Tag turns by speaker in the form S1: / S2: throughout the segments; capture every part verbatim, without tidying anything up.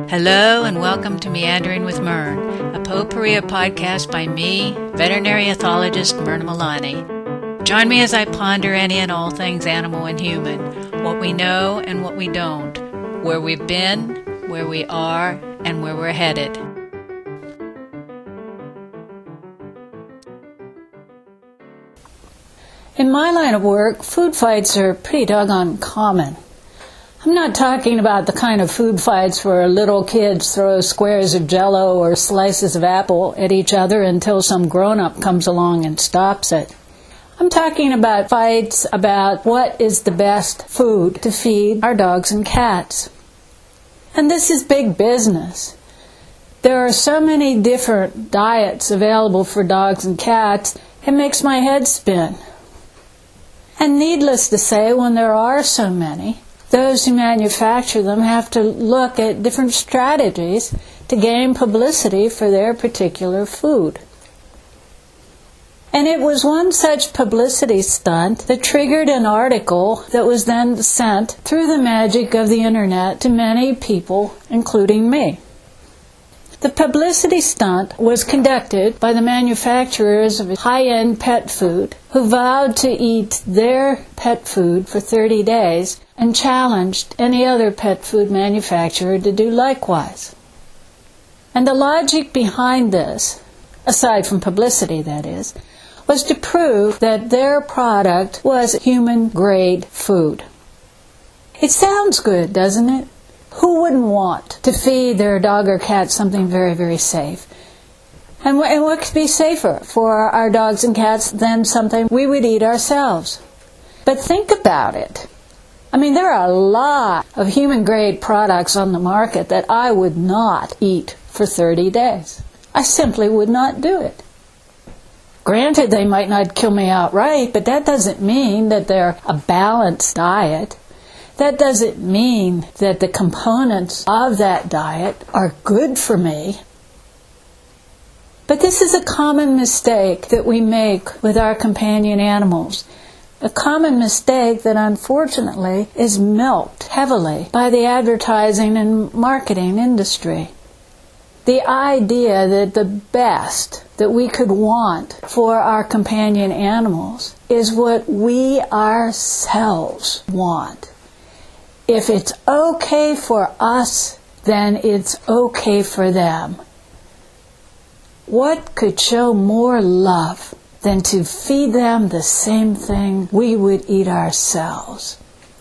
S1: Hello and welcome to Meandering with Mern, a potpourri podcast by me, veterinary ethologist Myrna Milani. Join me as I ponder any and all things animal and human, what we know and what we don't, where we've been, where we are, and where we're headed.
S2: In my line of work, food fights are pretty doggone common. I'm not talking about the kind of food fights where little kids throw squares of Jell-O or slices of apple at each other until some grown-up comes along and stops it. I'm talking about fights about what is the best food to feed our dogs and cats. And this is big business. There are so many different diets available for dogs and cats, it makes my head spin. And needless to say, when there are so many, those who manufacture them have to look at different strategies to gain publicity for their particular food. And it was one such publicity stunt that triggered an article that was then sent through the magic of the internet to many people, including me. The publicity stunt was conducted by the manufacturers of high-end pet food who vowed to eat their pet food for thirty days and challenged any other pet food manufacturer to do likewise. And the logic behind this, aside from publicity that is, was to prove that their product was human-grade food. It sounds good, doesn't it? Who wouldn't want to feed their dog or cat something very, very safe? And what, and what could be safer for our dogs and cats than something we would eat ourselves? But think about it. I mean, there are a lot of human-grade products on the market that I would not eat for thirty days. I simply would not do it. Granted, they might not kill me outright, but that doesn't mean that they're a balanced diet. That doesn't mean that the components of that diet are good for me. But this is a common mistake that we make with our companion animals. A common mistake that unfortunately is milked heavily by the advertising and marketing industry. The idea that the best that we could want for our companion animals is what we ourselves want. If it's okay for us, then it's okay for them. What could show more love than to feed them the same thing we would eat ourselves?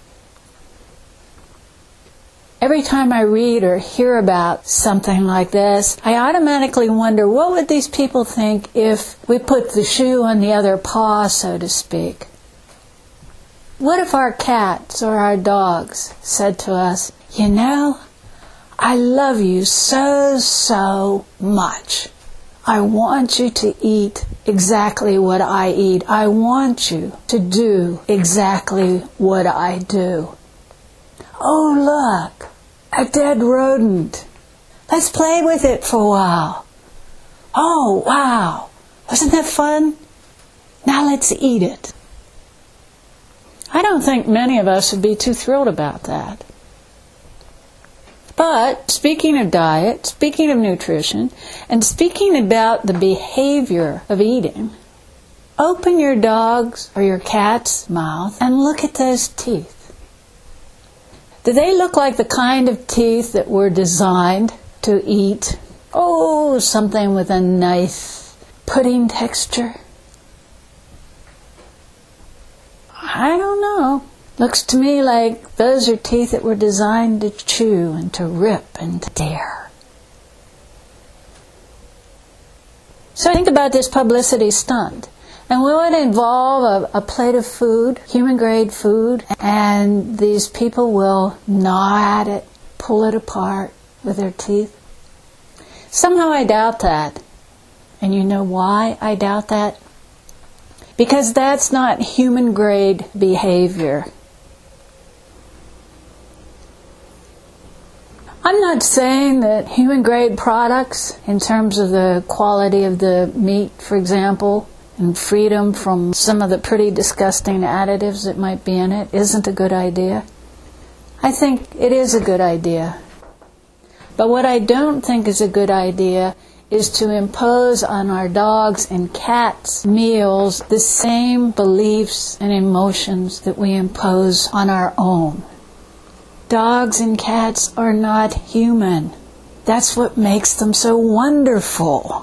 S2: Every time I read or hear about something like this, I automatically wonder, what would these people think if we put the shoe on the other paw, so to speak? What if our cats or our dogs said to us, you know, I love you so, so much. I want you to eat exactly what I eat. I want you to do exactly what I do. Oh, look, a dead rodent. Let's play with it for a while. Oh, wow. Wasn't that fun? Now let's eat it. I don't think many of us would be too thrilled about that. But speaking of diet, speaking of nutrition, and speaking about the behavior of eating, open your dog's or your cat's mouth and look at those teeth. Do they look like the kind of teeth that were designed to eat, oh, something with a nice pudding texture? I don't know. Looks to me like those are teeth that were designed to chew and to rip and to tear. So think about this publicity stunt. And will it involve a, a plate of food, human-grade food, and these people will gnaw at it, pull it apart with their teeth? Somehow I doubt that. And you know why I doubt that? Because that's not human-grade behavior. I'm not saying that human-grade products, in terms of the quality of the meat, for example, and freedom from some of the pretty disgusting additives that might be in it, isn't a good idea. I think it is a good idea. But what I don't think is a good idea is to impose on our dogs and cats' meals the same beliefs and emotions that we impose on our own. Dogs and cats are not human. That's what makes them so wonderful.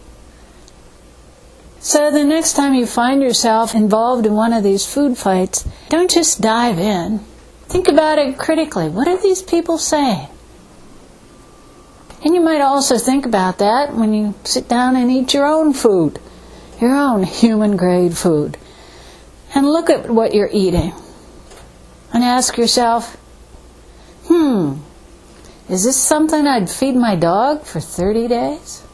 S2: So the next time you find yourself involved in one of these food fights, don't just dive in. Think about it critically. What are these people saying? And you might also think about that when you sit down and eat your own food, your own human-grade food. And look at what you're eating. And ask yourself, hmm, is this something I'd feed my dog for thirty days?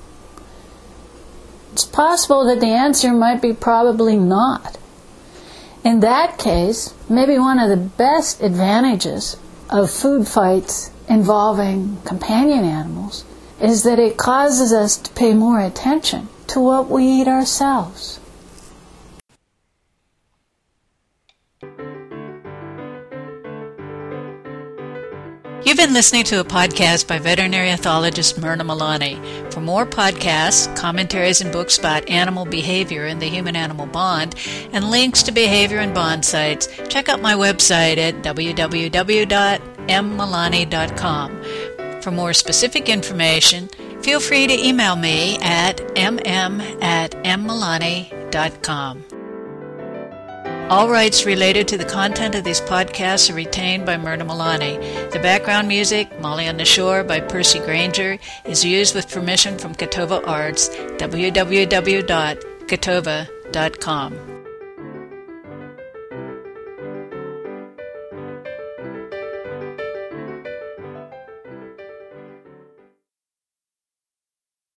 S2: It's possible that the answer might be probably not. In that case, maybe one of the best advantages of food fights involving companion animals is that it causes us to pay more attention to what we eat ourselves.
S1: You've been listening to a podcast by veterinary ethologist Myrna Malani. For more podcasts, commentaries, and books about animal behavior and the human-animal bond, and links to behavior and bond sites, check out my website at w w w dot m malani dot com. For more specific information, feel free to email me at m m at m malani dot com. All rights related to the content of these podcasts are retained by Myrna Malani. The background music, Molly on the Shore by Percy Granger, is used with permission from Catova Arts, w w w dot catova dot com.